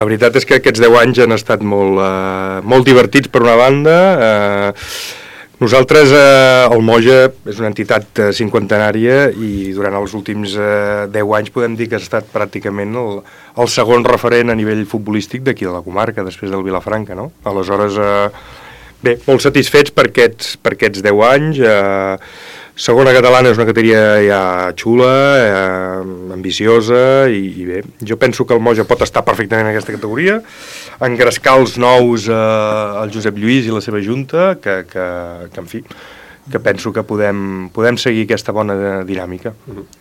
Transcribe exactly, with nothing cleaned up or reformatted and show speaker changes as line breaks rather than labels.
La veritat és que aquests deu anys han estat molt, eh, molt divertits per una banda. Eh, nosaltres, eh, el Moja és una entitat eh, cinquantenària i durant els últims eh, deu anys podem dir que ha estat pràcticament el, el segon referent a nivell futbolístic d'aquí de la comarca, després del Vilafranca, no? Aleshores, eh, bé, molt satisfets per aquests, per aquests deu anys. Eh, Segona catalana és una categoria ja xula, eh, ambiciosa i, i bé, jo penso que el Moja pot estar perfectament en aquesta categoria, engrescar els nous eh, el Josep Lluís i la seva junta, que, que, que en fi, que penso que podem, podem seguir aquesta bona dinàmica.